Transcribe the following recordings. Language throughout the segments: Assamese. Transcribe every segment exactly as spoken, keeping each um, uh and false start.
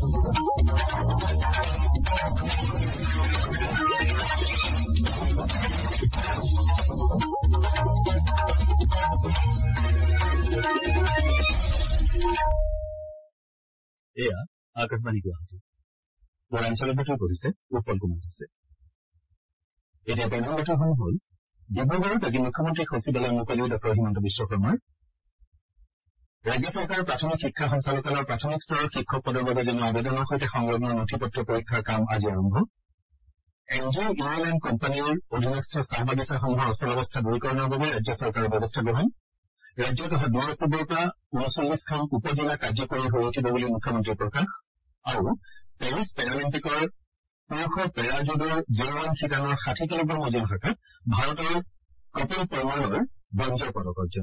এয়া আকাশবাণী গুৱাহাটী বনাঞ্চলৰ বাতৰি পঢ়িছে উৎপল কুমাৰ দাসে। এতিয়া প্ৰধান বাতৰিসমূহ হ'ল ডিব্ৰুগড়ত আজি মুখ্যমন্ত্ৰী সচিবালয় মুকলি ডঃ হিমন্ত বিশ্ব শৰ্মাৰ ৰাজ্য চৰকাৰৰ প্ৰাথমিক শিক্ষা সঞ্চালকালয়ৰ প্ৰাথমিক স্তৰৰ শিক্ষক পদৰ বাবে জনোৱা আবেদনৰ সৈতে সংলগ্ন নথি পত্ৰ পৰীক্ষাৰ কাম আজি আৰম্ভ। এন জি অ' ইউনিয়ন কোম্পানীৰ অধীনস্থ চাহ বাগিচাসমূহৰ অচলাৱস্থা দূৰীকৰণৰ বাবে ৰাজ্য চৰকাৰৰ ব্যৱস্থা গ্ৰহণ। ৰাজ্যত অহা দুই অক্টোবৰৰ পৰা ঊনচল্লিছখন উপজিলা কাৰ্যকৰী হৈ উঠিব বুলি মুখ্যমন্ত্ৰীৰ প্ৰকাশ। আৰু পেৰিছ পেৰালিম্পিকৰ পুৰুষৰ পেৰা জুডোৰ জিৰ ওৱান শিতানৰ ষাঠি কিলোগ্ৰাম ওজন শাখাত ভাৰতৰ কপিল পৰমাৰৰ ব্ৰঞ্জৰ পদক অৰ্জন।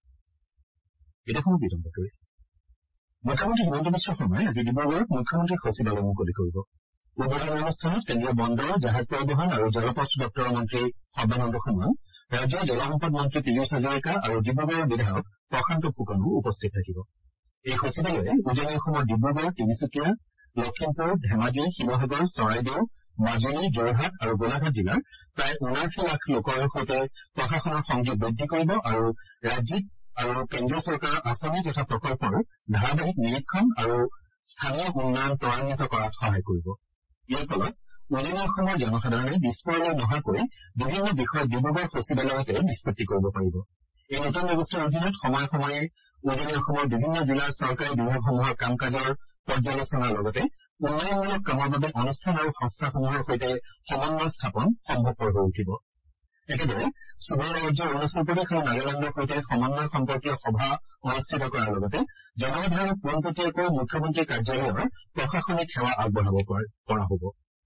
মুখ্যমন্ত্ৰী হিমন্ত বিশ্ব শৰ্মাই আজি ডিব্ৰুগড়ত মুখ্যমন্ত্ৰী সচিবালয় মুকলি কৰিব। উদ্বোধনী অনুষ্ঠানত কেন্দ্ৰীয় বন্দৰ জাহাজ পৰিবহণ আৰু জলপথ দপ্তৰৰ মন্ত্ৰী সৰ্বানন্দ সোণোৱাল, ৰাজ্যৰ জলসম্পদ মন্ত্ৰী পীয়ুষ হাজৰিকা আৰু ডিব্ৰুগড়ৰ বিধায়ক প্ৰশান্ত ফুকনো উপস্থিত থাকিব। এই সচিবালয়ে উজনি অসমৰ ডিব্ৰুগড়, তিনিচুকীয়া, লখিমপুৰ, ধেমাজি, শিৱসাগৰ, চৰাইদেউ, মাজুলী, যোৰহাট আৰু গোলাঘাট জিলাৰ প্ৰায় ঊনাশী লাখ লোকৰ সৈতে প্ৰশাসনৰ সংযোগ বৃদ্ধি কৰিব আৰু ৰাজ্যিক আৰু কেন্দ্ৰীয় চৰকাৰৰ আঁচনি তথা প্ৰকল্পৰ ধাৰাবাহিক নিৰীক্ষণ আৰু স্থানীয় উন্নয়ন ত্বৰান্বিত কৰাত সহায় কৰিব। ইয়াৰ ফলত উজনি অসমৰ জনসাধাৰণে দিছপুৰলৈ নহাকৈ বিভিন্ন বিষয় ডিব্ৰুগড় সচিবালয়তে নিষ্পত্তি কৰিব পাৰিব। এই নতুন ব্যৱস্থাৰ অধীনত সময়ে সময়ে উজনি অসমৰ বিভিন্ন জিলাৰ চৰকাৰী বিভাগসমূহৰ কাম কাজৰ পৰ্যালোচনাৰ লগতে উন্নয়নমূলক কামৰ বাবে অনুষ্ঠান আৰু সংস্থাসমূহৰ সৈতে সমন্বয় স্থাপন সম্ভৱপৰ হৈ উঠিব। একেদৰে চুবুৰীয়া ৰাজ্য অৰুণাচল প্ৰদেশ আৰু নাগালেণ্ডৰ সৈতে সমন্বয় সম্পৰ্কীয় সভা অনুষ্ঠিত কৰাৰ লগতে জনসাধাৰণক পোনপটীয়াকৈ মুখ্যমন্ত্ৰী কাৰ্যালয়ৰ প্ৰশাসনিক সেৱা আগবঢ়াব পৰা হ'ব।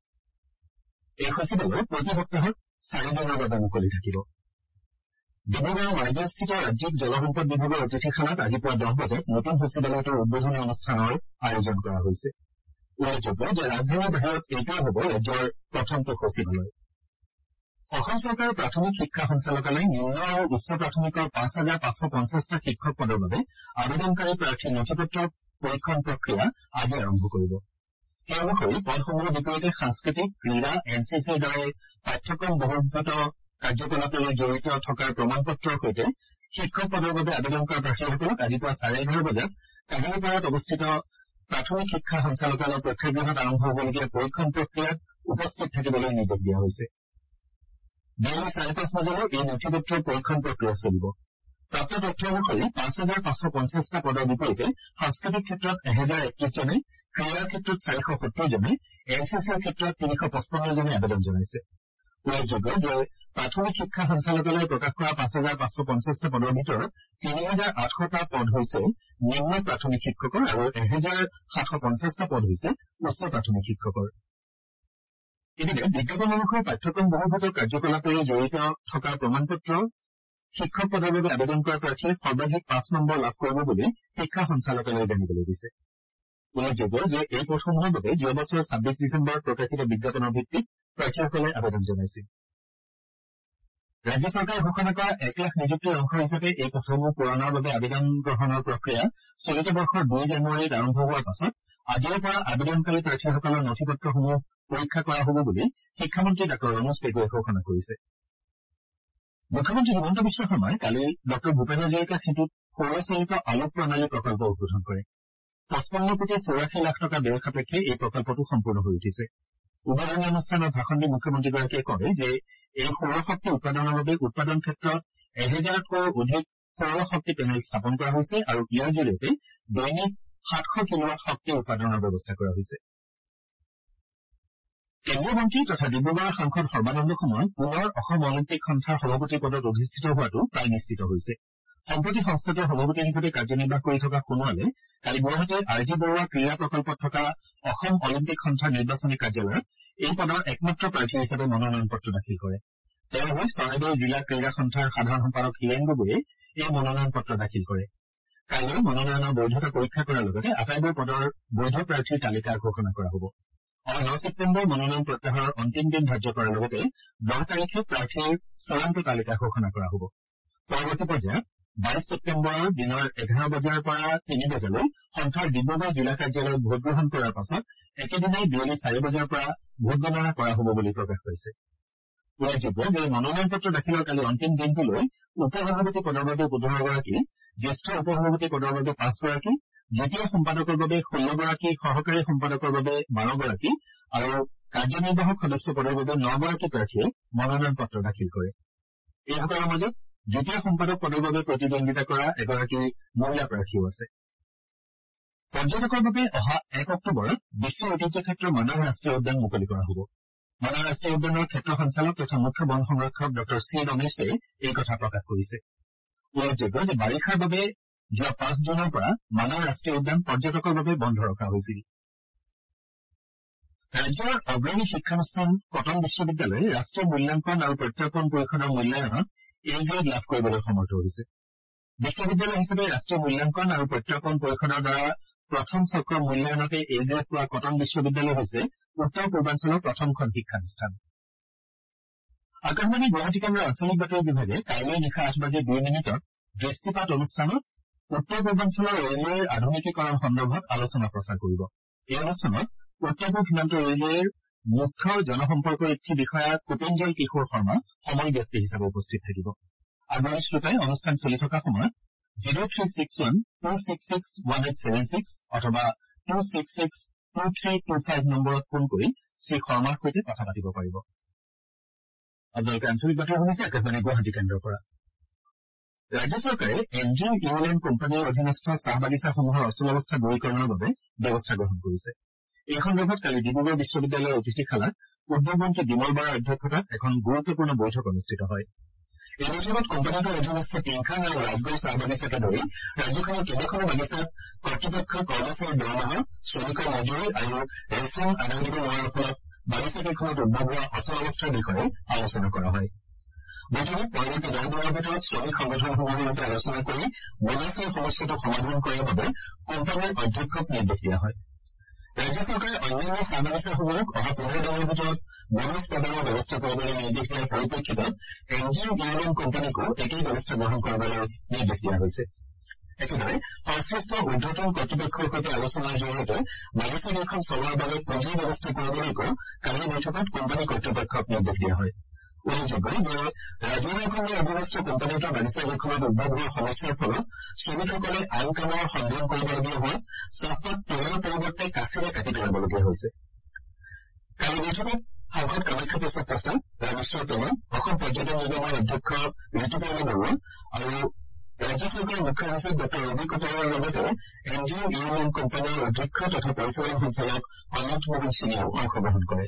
এই সচিবালয় প্ৰতি সপ্তাহত চাৰিদিনৰ বাবে মুকলি থাকিব। ডিব্ৰুগড়ৰ ৱাইজাৰস্থিত ৰাজ্যিক জলসম্পদ বিভাগৰ অতিথিশালাত আজি পুৱা দহ বজাত নতুন সচিবালয়টোৰ উদ্বোধনী অনুষ্ঠানৰ আয়োজন কৰা হৈছে। উল্লেখযোগ্য যে ৰাজধানীৰ বাহিৰত এইটোৱে হ'ব ৰাজ্যৰ প্ৰথমটো সচিবালয়। অসম চৰকাৰৰ প্ৰাথমিক শিক্ষা সঞ্চালকালয়ে নিম্ন আৰু উচ্চ প্ৰাথমিকৰ পাঁচ হাজাৰ পাঁচশ পঞ্চাছটা শিক্ষক পদৰ বাবে আবেদনকাৰী প্ৰাৰ্থীৰ নথি পত্ৰ পৰীক্ষণ প্ৰক্ৰিয়া আজি আৰম্ভ কৰিব। সেই অনুসৰি পদসমূহৰ বিপৰীতে সাংস্কৃতিক, ক্ৰীড়া, এন চি চিৰ দৰে পাঠ্যক্ৰম বহিৰ্ভূত কাৰ্যকলাপলৈ জড়িত থকাৰ প্ৰমাণ পত্ৰৰ সৈতে শিক্ষক পদৰ বাবে আবেদন কৰা প্ৰাৰ্থীসকলক আজি পুৱা চাৰে এঘাৰ বজাত কাহিলীপাৰাত অৱস্থিত প্ৰাথমিক শিক্ষা সঞ্চালকালয়ৰ প্ৰেক্ষাগৃহত আৰম্ভ হ'বলগীয়া পৰীক্ষণ প্ৰক্ৰিয়াত উপস্থিত থাকিবলৈ নিৰ্দেশ দিয়া হৈছে। বিয়লি চাৰে পাঁচ বজালৈ এই নথি পত্ৰৰ পৰীক্ষণ প্ৰক্ৰিয়া চলিব। প্ৰাপ্ত তথ্য অনুসৰি পাঁচ হাজাৰ পাঁচশ পঞ্চাছটা পদৰ বিপৰীতে সাংস্কৃতিক ক্ষেত্ৰত এহেজাৰ একত্ৰিশ জনে, ক্ৰীড়াৰ ক্ষেত্ৰত চাৰিশ সত্তৰ জনে, এন চি চিৰ ক্ষেত্ৰত তিনিশ পঁচপন্ন জনে আবেদন জনাইছে। উল্লেখযোগ্য যে প্ৰাথমিক শিক্ষা সঞ্চালকালয়ে প্ৰকাশ কৰা পাঁচ হাজাৰ পাঁচশ পঞ্চাছটা পদৰ ভিতৰত তিনি হাজাৰ আঠশটা পদ হৈছে নিম্ন প্ৰাথমিক শিক্ষকৰ আৰু এহেজাৰ সাতশ পঞ্চাছটা পদ হৈছে উচ্চ প্ৰাথমিক শিক্ষকৰ। ইপিনে বিজ্ঞাপন অনুসৰি পাঠ্যক্ৰম বহিৰ্ভূত কাৰ্যকলাপেৰে জড়িত থকা প্ৰমাণ পত্ৰ শিক্ষক পদৰ বাবে আবেদন কৰা প্ৰাৰ্থীয়ে সৰ্বাধিক পাঁচ নম্বৰ লাভ কৰিব বুলি শিক্ষা সঞ্চালকালয়ে জানিবলৈ দিছে। উল্লেখযোগ্য যে এই পদসমূহৰ বাবে যোৱা বছৰৰ ছাব্বিছ ডিচেম্বৰত প্ৰকাশিত বিজ্ঞাপনৰ ভিত্তিত প্ৰাৰ্থীসকলে আবেদন জনাইছিল। ৰাজ্য চৰকাৰে ঘোষণা কৰা এক লাখ নিযুক্তিৰ অংশ হিচাপে এই পদসমূহ পূৰণৰ বাবে আবেদন গ্ৰহণৰ প্ৰক্ৰিয়া চলিত বৰ্ষৰ দুই জানুৱাৰীত আৰম্ভ হোৱাৰ পাছত আজিৰে পৰা আবেদনকাৰী প্ৰাৰ্থীসকলৰ নথি পত্ৰসমূহ পৰীক্ষা কৰা হ'ব বুলি শিক্ষামন্ত্ৰী ডাঃ ৰমেশ পেগুৱে ঘোষণা কৰিছে। মুখ্যমন্ত্ৰী হিমন্ত বিশ্ব শৰ্মাই কালি ডঃ ভূপেন হাজৰিকা সেতুত সৌৰচালিত আলোক প্ৰণালী প্ৰকল্প উদ্বোধন কৰে। পঁচপন্ন কোটি চৌৰাশী লাখ টকা ব্যয় সাপেক্ষে এই প্ৰকল্পটো সম্পূৰ্ণ হৈ উঠিছে। উদ্বোধনী অনুষ্ঠানত ভাষণ দি মুখ্যমন্ত্ৰীগৰাকীয়ে কয় যে এই সৌৰশক্তি উৎপাদনৰ বাবে উৎপাদন ক্ষেত্ৰত এহেজাৰতকৈও অধিক সৌৰ শক্তি পেনেল স্থাপন কৰা হৈছে আৰু ইয়াৰ জৰিয়তে দৈনিক সাতশ কিলোৱাট শক্তি উৎপাদনৰ ব্যৱস্থা কৰা হৈছে। কেন্দ্ৰীয় মন্ত্ৰী তথা ডিব্ৰুগড়ৰ সাংসদ সৰ্বানন্দ সোণোৱাল পুনৰ অসম অলিম্পিক সন্থাৰ সভাপতি পদত অধিষ্ঠিত হোৱাটো প্ৰায় নিশ্চিত হৈছে। সম্প্ৰতি সংস্থাটোৰ সভাপতি হিচাপে কাৰ্যনিৰ্বাহ কৰি থকা সোণোৱালে কালি গুৱাহাটীৰ আৰ জি বৰুৱা ক্ৰীড়া প্ৰকল্পত থকা অসম অলিম্পিক সন্থাৰ নিৰ্বাচনী কাৰ্যালয়ত এই পদৰ একমাত্ৰ প্ৰাৰ্থী হিচাপে মনোনয়ন পত্ৰ দাখিল কৰে। তেওঁৰ হৈ চৰাইদেউ জিলা ক্ৰীড়া সন্থাৰ সাধাৰণ সম্পাদক হীৰেন গগৈয়ে এই মনোনয়ন পত্ৰ দাখিল কৰে। কাইলৈ মনোনয়নৰ বৈধতা পৰীক্ষা কৰাৰ লগতে আটাইবোৰ পদৰ বৈধ প্ৰাৰ্থীৰ তালিকা ঘোষণা কৰা হ'ব। অহা ন ছেপ্টেম্বৰ মনোনয়ন প্ৰত্যাহাৰৰ অন্তিম দিন ধাৰ্য কৰাৰ লগতে দহ তাৰিখে প্ৰাৰ্থীৰ চূড়ান্ত তালিকা ঘোষণা কৰা হ'ব। পৰৱৰ্তী পৰ্যায়ত বাইশ ছেপ্টেম্বৰৰ দিনৰ এঘাৰ বজাৰ পৰা তিনি বজালৈ সন্থাৰ ডিব্ৰুগড় জিলা কাৰ্যালয়ত ভোটগ্ৰহণ কৰাৰ পাছত একেদিনাই বিয়লি চাৰি বজাৰ পৰা ভোটগণনা কৰা হ'ব বুলি প্ৰকাশ পাইছে। উল্লেখযোগ্য যে মনোনয়ন পত্ৰ দাখিলৰ কালি অন্তিম দিনটোলৈ উপসভাপতি পদৰ বাবে পোন্ধৰগৰাকী, জ্যেষ্ঠ উপসভাপতি পদৰ বাবে পাঁচগৰাকী, দ্বিতীয় সম্পাদকৰ বাবে ষোল্লগৰাকী, সহকাৰী সম্পাদকৰ বাবে বাৰগৰাকী আৰু কাৰ্যনিৰ্বাহক সদস্য পদৰ বাবে নগৰাকী প্ৰাৰ্থীয়ে মনোনয়ন পত্ৰ দাখিল কৰে। এইসকলৰ মাজত দ্বিতীয় সম্পাদক পদৰ বাবে প্ৰতিদ্বন্দ্বিতা কৰা এগৰাকী মহিলা প্ৰাৰ্থীও আছে। পৰ্যটকৰ বাবে অহা এক অক্টোবৰত বিশ্ব ঐতিহ্য ক্ষেত্ৰ মানাহ ৰাষ্ট্ৰীয় উদ্যান মুকলি কৰা হ'ব। মানাহ ৰাষ্ট্ৰীয় উদ্যানৰ ক্ষেত্ৰ সঞ্চালক তথা মুখ্য বন সংৰক্ষক ডঃ চি ৰমেশে এই কথা প্ৰকাশ কৰিছে। উল্লেখযোগ্য যে বাৰিষাৰ বাবে যোৱা পাঁচ জুনৰ পৰা মানাহ ৰাষ্ট্ৰীয় উদ্যান পৰ্যটকৰ বাবে বন্ধ ৰখা হৈছিল। ৰাজ্যৰ অগ্ৰণী শিক্ষানুষ্ঠান কটন বিশ্ববিদ্যালয়ে ৰাষ্ট্ৰীয় মূল্যাংকন আৰু প্ৰত্যাৰ্পণ পৰিষদৰ মূল্যায়নত এ গ্ৰেড লাভ কৰিবলৈ সমৰ্থ হৈছে। বিশ্ববিদ্যালয় হিচাপে ৰাষ্ট্ৰীয় মূল্যাংকন আৰু প্ৰত্যাৰ্পণ পৰিষদৰ দ্বাৰা প্ৰথম চক্ৰৰ মূল্যায়নতে এ গ্ৰেড পোৱা কটন বিশ্ববিদ্যালয় হৈছে উত্তৰ পূৰ্বাঞ্চলৰ প্ৰথমখন শিক্ষানুষ্ঠান। আকাশবাণী গুৱাহাটী কেন্দ্ৰৰ আঞ্চলিক বাতৰি বিভাগে কাইলৈ নিশা আঠ বাজি দুই মিনিটত দৃষ্টিপাত অনুষ্ঠানত উত্তৰ পূৰ্বাঞ্চলৰ ৰেলৱেৰ আধুনিকীকৰণ সন্দৰ্ভত আলোচনা প্ৰচাৰ কৰিব। এই অনুষ্ঠানত উত্তৰ পূব সীমান্ত ৰেলৱেৰ মুখ্য জনসম্পৰ্কৰক্ষী বিষয়া কুপেঞ্জল কিশোৰ শৰ্মা সমল ব্যক্তি হিচাপে উপস্থিত থাকিব। আগ্ৰহী শ্ৰোতাই অনুষ্ঠান চলি থকা সময়ত zero' three six one two six six one eight seven six অথবা two six six two three two five নম্বৰত ফোন কৰি শ্ৰী শৰ্মাৰ সৈতে কথা পাতিব পাৰিব। আপোনালোকে আঞ্চলিক বাতৰি শুনিছে আকাশবাণী গুৱাহাটী কেন্দ্ৰৰ পৰা। ৰাজ্য চৰকাৰে এন জি অ' ইউনিয়ন কোম্পানীৰ অধীনস্থ চাহ বাগিচাসমূহৰ অচলাৱস্থা দূৰীকৰণৰ বাবে ব্যৱস্থা গ্ৰহণ কৰিছে। এই সন্দৰ্ভত কালি ডিব্ৰুগড় বিশ্ববিদ্যালয়ৰ অতিথিশালাত উদ্যোগ মন্ত্ৰী বিমল বৰাৰ অধ্যক্ষতাত এখন গুৰুত্বপূৰ্ণ বৈঠক অনুষ্ঠিত হয়। এই বৈঠকত কোম্পানীটোৰ অধীনস্থ টিংখাং আৰু ৰাজগড় চাহ বাগিচাকে ধৰি ৰাজ্যখনৰ কেইবাখনো বাগিচাত কৰ্তৃপক্ষৰ কৰ্মচাৰীৰ দৰমহা, শ্ৰমিকৰ মজুৰি আৰু ৰেচন আদায় দিব নোৱাৰাৰ ফলত বাগিচাকেইখনত উদ্ভৱ হোৱা অচলাৱস্থাৰ বিষয়ে আলোচনা কৰা হয়। বৈঠকত পৰৱৰ্তী দহ দিনৰ ভিতৰত শ্ৰমিক সংগঠনসমূহৰ সৈতে আলোচনা কৰি বনাছৰ সমস্যাটো সমাধান কৰাৰ বাবে কোম্পানীৰ অধ্যক্ষক নিৰ্দেশ দিয়া হয়। ৰাজ্য চৰকাৰে অন্যান্য চাহ বাগিচাসমূহক অহা পোন্ধৰ দিনৰ ভিতৰত বনাছ প্ৰদানৰ ব্যৱস্থা কৰিবলৈ নিৰ্দেশ দিয়াৰ পৰিপ্ৰেক্ষিতত এন জি অ' ইউনিয়ন কোম্পানীকো একেই ব্যৱস্থা গ্ৰহণ কৰিবলৈ নিৰ্দেশ দিয়া হৈছে। একেদৰে সংশ্লিষ্ট ঊৰ্ধতন কৰ্তৃপক্ষৰ সৈতে আলোচনাৰ জৰিয়তে বাগিচাকেইখন চলোৱাৰ বাবে পুঁজিৰ ব্যৱস্থা কৰিবলৈকো কালিৰ বৈঠকত কোম্পানী কৰ্তৃপক্ষক নিৰ্দেশ দিয়া হয়। উল্লেখযোগ্য যে ৰাজহুৱা খণ্ডৰ অধীনস্থ কোম্পানীটোৰ বাগিচাকেইখনত উদ্ভৱ হোৱা সমস্যাৰ ফলত শ্ৰমিকসকলে আন কামৰ সন্ধান কৰিবলগীয়া হোৱাত চাহপাত তোলাৰ পৰিৱৰ্তে কাচিৰে কাটি পেলাবলগীয়া হৈছে। কালি বৈঠকত সাংসদ কামাখ্যা প্ৰসাদ প্ৰসাদ, ৰামেশ্বৰ টেঙা, অসম পৰ্যটন নিগমৰ অধ্যক্ষ ঋতুপৰ্ণা বৰুৱা আৰু ৰাজ্য চৰকাৰৰ মুখ্য সচিব ডঃ ৰবি কটাৰৰ লগতে এন জি অ' ইউনিয়ন কোম্পানীৰ অধ্যক্ষ তথা পৰিচালন সঞ্চালক অনন্ত মোহন সিঙেও অংশগ্ৰহণ কৰে।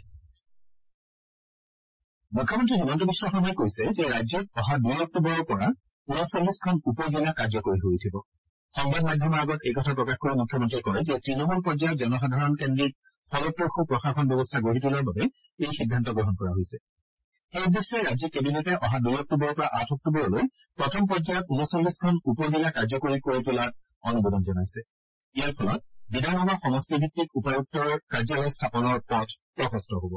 মুখ্যমন্ত্ৰী হিমন্ত বিশ্ব শৰ্মাই কৈছে যে ৰাজ্যত অহা দুই অক্টোবৰৰ পৰা ঊনচল্লিছখন উপ-জিলা কাৰ্যকৰী হৈ উঠিব। সংবাদ মাধ্যমৰ আগত এই কথা প্ৰকাশ কৰি মুখ্যমন্ত্ৰীয়ে কয় যে তৃণমূল পৰ্যায়ত জনসাধাৰণ কেন্দ্ৰিক ফলপ্ৰসূ প্ৰশাসন ব্যৱস্থা গঢ়ি তোলাৰ বাবে এই সিদ্ধান্ত গ্ৰহণ কৰা হৈছে। সেই উদ্দেশ্যে ৰাজ্য কেবিনেটে অহা দুই অক্টোবৰৰ পৰা আঠ অক্টোবৰলৈ প্ৰথম পৰ্যায়ত ঊনচল্লিছখন উপ-জিলা কাৰ্যকৰী কৰি তোলাত অনুমোদন জনাইছে। ইয়াৰ ফলত বিধানসভা সমষ্টিভিত্তিক উপায়ুক্তৰ কাৰ্যালয় স্থাপনৰ পথ প্ৰশস্ত হ'ব।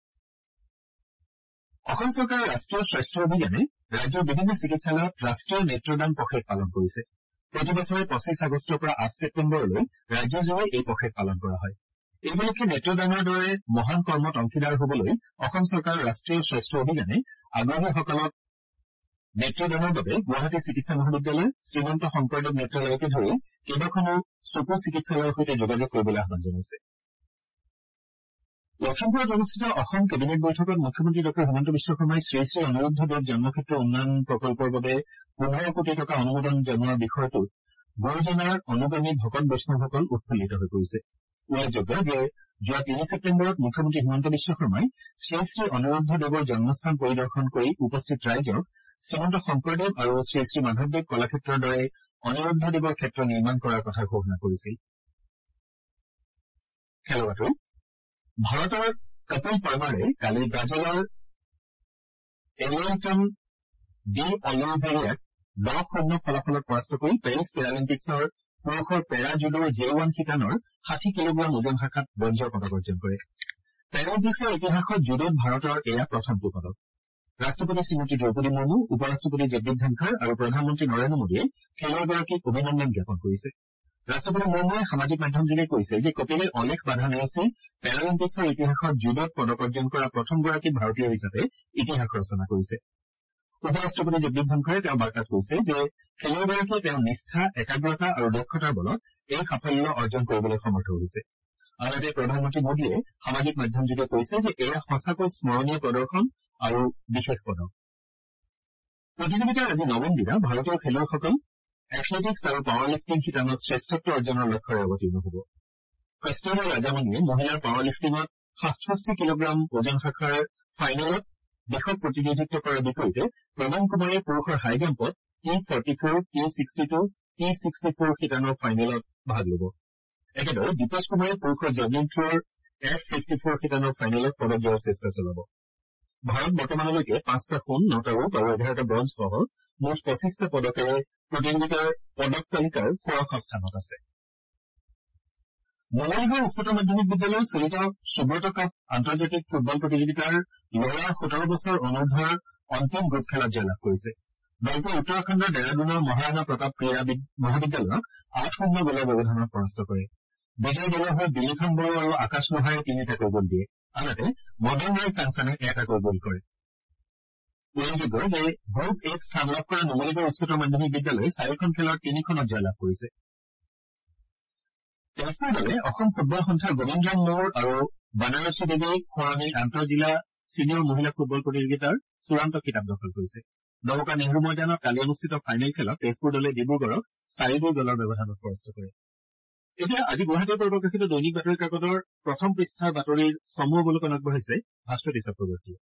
অসম চৰকাৰৰ ৰাষ্ট্ৰীয় স্বাস্থ্য অভিযানে ৰাজ্যৰ বিভিন্ন চিকিৎসালয়ত ৰাষ্ট্ৰীয় নেত্ৰদান পষেক পালন কৰিছে। প্ৰতি বছৰে পঁচিছ আগষ্টৰ পৰা আঠ ছেপ্টেম্বৰলৈ ৰাজ্যজুৰি এই পষেক পালন কৰা হয়। এই উপলক্ষে নেত্ৰদানৰ দৰে মহান কৰ্মত অংশীদাৰ হ'বলৈ অসম চৰকাৰৰ ৰাষ্ট্ৰীয় স্বাস্থ্য অভিযানে আগ্ৰহীসকলক নেত্ৰদানৰ বাবে গুৱাহাটী চিকিৎসা মহাবিদ্যালয়, শ্ৰীমন্ত শংকৰদেৱ নেত্ৰালয়কে ধৰি কেইবাখনো চকু চিকিৎসালয়ৰ সৈতে যোগাযোগ কৰিবলৈ আহ্বান জনাইছে। লখিমপুৰত অনুষ্ঠিত অসম কেবিনেট বৈঠকত মুখ্যমন্ত্ৰী ডঃ হিমন্ত বিশ্ব শৰ্মাই শ্ৰী শ্ৰী অনিৰুদ্ধদেৱ জন্মক্ষেত্ৰ উন্নয়ন প্ৰকল্পৰ বাবে পোন্ধৰ কোটি টকা অনুমোদন জনোৱাৰ বিষয়টোত গুৰুজনাৰ অনুগামী ভকত বৈষ্ণৱসকল উৎফুল্লিত হৈ পৰিছে। উল্লেখযোগ্য যে যোৱা তিনি ছেপ্টেম্বৰত মুখ্যমন্ত্ৰী হিমন্ত বিশ্ব শৰ্মাই শ্ৰী শ্ৰী অনিৰুদ্ধদেৱৰ জন্মস্থান পৰিদৰ্শন কৰি উপস্থিত ৰাইজক শ্ৰীমন্ত শংকৰদেৱ আৰু শ্ৰী শ্ৰী মাধৱদেৱ কলাক্ষেত্ৰৰ দৰে অনিৰুদ্ধদেৱৰ ক্ষেত্ৰ নিৰ্মাণ কৰাৰ কথা ঘোষণা কৰিছিল। খেলৰ বাতৰি ভাৰতৰ কপিল পাৰ্মাৰে কালি ব্ৰাজিলৰ এলৰটন ডি অলিভেৰিয়াক দহ শূন্য ফলাফলত পৰাস্ত কৰি পেৰিছ পেৰালিম্পিকছৰ পুৰুষৰ পেৰা জুডোৰ জে ওৱান শিতানৰ ষাঠি কিলোগ্ৰাম ওজন শাখাত ব্ৰঞ্জৰ পদক অৰ্জন কৰে। পেৰালিম্পিকছৰ ইতিহাসত জুডোত ভাৰতৰ এয়া প্ৰথমটো পদক। ৰাষ্ট্ৰপতি শ্ৰীমতী দ্ৰৌপদী মুৰ্মু, উপ ৰাষ্ট্ৰপতি জগদীপ ধনখৰ আৰু প্ৰধানমন্ত্ৰী নৰেন্দ্ৰ মোদীয়ে খেলুৱৈগৰাকীক অভিনন্দন জ্ঞাপন কৰিছে। ৰাষ্ট্ৰপতি মুৰ্মুৱে সামাজিক মাধ্যমযোগে কৈছে যে কপিলে অলেখ বাধা নেওচি পেৰালিম্পিক্সৰ ইতিহাসত জুডত পদক অৰ্জন কৰা প্ৰথমগৰাকী ভাৰতীয় হিচাপে ইতিহাস ৰচনা কৰিছে। উপ ৰাষ্ট্ৰপতি জগদীপ ধনখৰে তেওঁৰ বাৰ্তাত কৈছে যে খেলুৱৈগৰাকীয়ে তেওঁৰ নিষ্ঠা, একাগ্ৰতা আৰু দক্ষতাৰ বলত এই সাফল্য অৰ্জন কৰিবলৈ সমৰ্থ হৈছে। আনহাতে প্ৰধানমন্ত্ৰী মোদীয়ে সামাজিক মাধ্যমযোগে কৈছে যে এয়া সঁচাকৈ স্মৰণীয় প্ৰদৰ্শন আৰু বিশেষ পদক। প্ৰতিযোগিতাৰ আজি নৱম দিনা ভাৰতীয় খেলুৱৈসকল এথলেটিক্স আৰু পাৱাৰ লিফটিং শিতানত শ্ৰেষ্ঠত্ব অৰ্জনৰ লক্ষ্যৰে অৱতীৰ্ণ হ'ব। কষ্টুৰবা ৰাজামণিয়ে মহিলাৰ পাৱাৰ লিফটিঙত সাতষষ্ঠি কিলোগ্ৰাম ওজন শাখাৰ ফাইনেলত দেশক প্ৰতিনিধিত্ব কৰাৰ বিপৰীতে প্ৰবীণ কুমাৰে পুৰুষৰ হাই জাম্পত T forty four, T sixty two, T sixty four শিতানৰ ফাইনেলত ভাগ ল'ব। একেদৰে দীপেশ কুমাৰে পুৰুষৰ জেভলিন থ্ৰ'ৰ এফ ফিফটি ফ'ৰ শিতানৰ ফাইনেলত পদক জয়ৰ চেষ্টা চলাব। ভাৰত বৰ্তমানলৈকে পাঁচটা সোণ, নটা ৰূপ আৰু এঘাৰটা ব্ৰঞ্জসহ মুঠ পঁচিছটা পদকেৰে প্ৰতিযোগিতাৰ পদক তালিকাৰ ষোড়শ স্থানত আছে। নুমলীগড় উচ্চতৰ মাধ্যমিক বিদ্যালয়ৰ চলিত সুব্ৰত কাপ আন্তৰ্জাতিক ফুটবল প্ৰতিযোগিতাৰ ল'ৰাৰ সোতৰ বছৰ অনূৰ্ধ্বৰ অন্তিম গ্ৰুপ খেলত জয়লাভ কৰিছে। দলটোৱে উত্তৰাখণ্ডৰ ডেৰাডুনৰ মহাৰাণা প্ৰতাপ ক্ৰীড়া মহাবিদ্যালয়ক আঠ শূন্য গ'লৰ ব্যৱধানত পৰাস্ত কৰে। বিজয়ী দলৰ হৈ বিলিখাম বড়ো আৰু আকাশ লোহাৰে তিনিটাকৈ গ'ল দিয়ে। আনহাতে মদন ৰায় চাংচানে এটাকৈ গ'ল কৰে। উল্লেখযোগ্য যে গ্ৰুপ এত স্থান লাভ কৰা নুমলীগড় উচ্চতৰ মাধ্যমিক বিদ্যালয়ে চাৰিখন খেলৰ তিনিখনত জয়লাভ কৰিছে। তেজপুৰ দলে অসম ফুটবল সন্থাৰ গোবিন্দৰাম মৌৰ আৰু বানাৰসী দেৱী খোৱামী আন্তঃজিলা ছিনিয়ৰ মহিলা ফুটবল প্ৰতিযোগিতাৰ চূড়ান্ত খিতাপ দখল কৰিছে। দমকা নেহৰু ময়দানত কালি অনুষ্ঠিত ফাইনেল খেলত তেজপুৰ দলে ডিব্ৰুগড়ক চাৰি দুই গ'লৰ ব্যৱধানত পৰাস্ত কৰে। এতিয়া আজি গুৱাহাটীৰ পৰা প্ৰকাশিত দৈনিক বাতৰি কাকতৰ প্ৰথম পৃষ্ঠাৰ বাতৰিৰ চমু অৱলোকন আগবঢ়াইছে ভাস্বতী চক্ৰৱৰ্তীয়ে।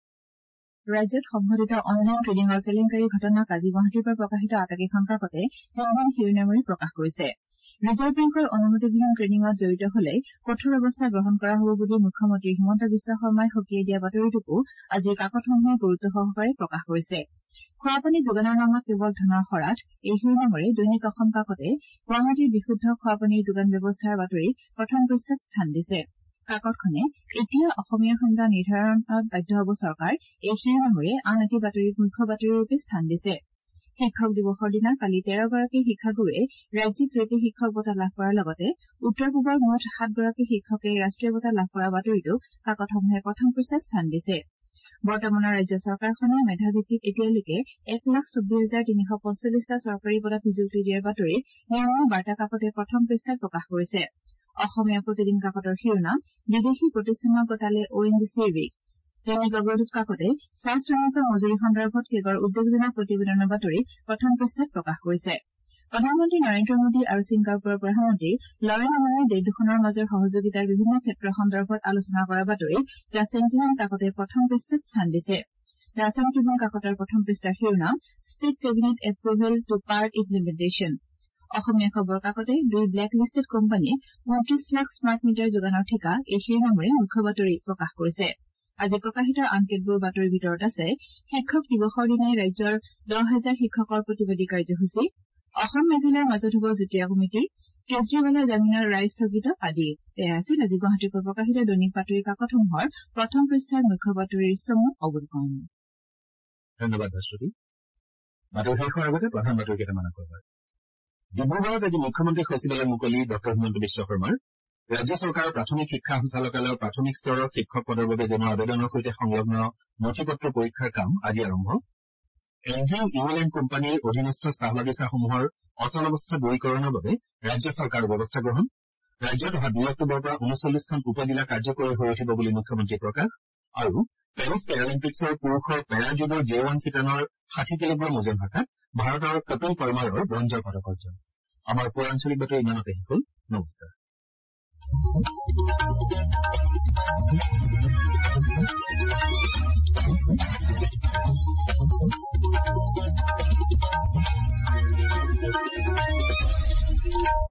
ৰাজ্যত সংঘটিত অনলাইন ট্ৰেডিঙৰ কেলেংকাৰী ঘটনাক আজি গুৱাহাটীৰ পৰা প্ৰকাশিত আটাইকেইখন কাকতে তিনিদিন শিৰোনামেৰে প্ৰকাশ কৰিছে। ৰিজাৰ্ভ বেংকৰ অনুমতিবিহীন ট্ৰেডিঙত জড়িত হলে কঠোৰ ব্যৱস্থা গ্ৰহণ কৰা হ'ব বুলি মুখ্যমন্ত্ৰী হিমন্ত বিশ্ব শৰ্মাই সকীয়াই দিয়া বাতৰিটোকো আজিৰ কাকতসমূহে গুৰুত্ব সহকাৰে প্ৰকাশ কৰিছে। খোৱাপানী যোগানৰ নামত কেৱল ধনৰ শৰাধ, এই শিৰোনামেৰে দৈনিক অসম কাকতে গুৱাহাটীৰ বিশুদ্ধ খোৱাপানীৰ যোগান ব্যৱস্থাৰ বাতৰি প্ৰথম পৃষ্ঠাত স্থান দিছে। কাকতখনে এতিয়া অসমীয়াৰ সংজ্ঞা নিৰ্ধাৰণত বাধ্য হ'ব চৰকাৰ, এই শিৰোনামেৰে আন এটি বাতৰিত মুখ্য বাতৰিৰূপে স্থান দিছে। শিক্ষক দিৱসৰ দিনা কালি তেৰগৰাকী শিক্ষাগুৰুৱে ৰাজ্যিক কৃতি শিক্ষক বঁটা লাভ কৰাৰ লগতে উত্তৰ পূবৰ মুঠ সাতগৰাকী শিক্ষকে ৰাষ্ট্ৰীয় বঁটা লাভ কৰাৰ বাতৰিটো কাকতসমূহে প্ৰথম পৃষ্ঠাত স্থান দিছে। বৰ্তমানৰ ৰাজ্য চৰকাৰখনে মেধাভিত্তিত এতিয়ালৈকে এক লাখ চৌব্বিশ হাজাৰ তিনিশ পঞ্চল্লিছটা চৰকাৰী পদত নিযুক্তি দিয়াৰ বাতৰি নিয়মীয়া বাৰ্তা কাকতে প্ৰথম পৃষ্ঠাত প্ৰকাশ কৰিছে। অসমীয়া প্ৰতিদিন কাকতৰ শিৰোনাম বিদেশী প্ৰতিষ্ঠানক গতালে অ' এন জি চিৰ ৰিক। দৈনিক অগ্ৰদূত কাকতে চাহ শ্ৰমিকৰ মজুৰি সন্দৰ্ভত কেগৰ উদ্বেগজনক প্ৰতিবেদনৰ বাতৰি প্ৰথম পৃষ্ঠাত প্ৰকাশ কৰিছে। প্ৰধানমন্ত্ৰী নৰেন্দ্ৰ মোদী আৰু ছিংগাপুৰৰ প্ৰধানমন্ত্ৰী লৰেন অমাঙে দেশ দুখনৰ মাজৰ সহযোগিতাৰ বিভিন্ন ক্ষেত্ৰ সন্দৰ্ভত আলোচনা কৰাৰ বাতৰি দ্য চেণ্টিনেল কাকতে প্ৰথম পৃষ্ঠাত স্থান দিছে। দ্য আছাম ট্ৰিবিউন কাকতৰ প্ৰথম পৃষ্ঠাৰ শিৰোনাম state cabinet approval to part implementation. Asomiya Khabar কাকতে দুই ব্লেক লিষ্টেড কোম্পানীক ঊনত্ৰিশ লাখ স্মাৰ্ট মিটাৰ যোগানৰ ঠিকা, এই শিৰোনামেৰে মুখ্য বাতৰি প্ৰকাশ কৰিছে। আজি প্ৰকাশিত আন কেতবোৰ বাতৰিৰ ভিতৰত আছে শিক্ষক দিৱসৰ দিনাই ৰাজ্যৰ দহ হাজাৰ শিক্ষকৰ প্ৰতিবাদী কাৰ্যসূচী, অসম মেঘালয়ৰ মাজত হ'ব যুটীয়া কমিটি, কেজৰিৱালৰ জামিনৰ ৰায় স্থগিত আদি। এয়া আছিল আজি গুৱাহাটীৰ পৰা প্ৰকাশিত দৈনিক বাতৰি কাকতসমূহৰ প্ৰথম পৃষ্ঠাৰ মুখ্য বাতৰিৰ চমু অৱলোকন। ধন্যবাদ ভাস্বতী। বাতৰি শেষ হোৱাৰ আগতে প্ৰধান বাতৰি কেইটামান আগবঢ়ায়। ডিব্ৰুগড়ত আজি মুখ্যমন্ত্ৰী সচিবালয় মুকলি ডঃ হিমন্ত বিশ্ব শৰ্মাৰ ৰাজ্য চৰকাৰৰ প্ৰাথমিক শিক্ষা সঞ্চালকালয়ৰ প্ৰাথমিক স্তৰৰ শিক্ষক পদৰ বাবে জনোৱা আবেদনৰ সৈতে সংলগ্ন নথি পত্ৰ পৰীক্ষাৰ কাম আজি আৰম্ভ। N G U U L N কোম্পানীৰ অধীনস্থ চাহ বাগিচাসমূহৰ অচল অৱস্থা দূৰীকৰণৰ বাবে ৰাজ্য চৰকাৰৰ ব্যৱস্থা গ্ৰহণ। ৰাজ্যত অহা দুই অক্টোবৰৰ পৰা ঊনচল্লিছখন উপজিলা কাৰ্যকৰী হৈ উঠিব বুলি মুখ্যমন্ত্ৰীয়ে প্ৰকাশ। আৰু পেৰিছ পেৰালিম্পিক্সৰ পুৰুষৰ পেৰা জুডোৰ জে ওৱান শিতানৰ ষাঠি কিলোগ্ৰাম ওজন শাখাত ভাৰতৰ কপিল পৰমাৰৰ ব্ৰঞ্জৰ পদক অৰ্জন। আমাৰ পৌৰাঞ্চলিক বাতৰি ইমানতে শেষ হ'ল। নমস্কাৰ।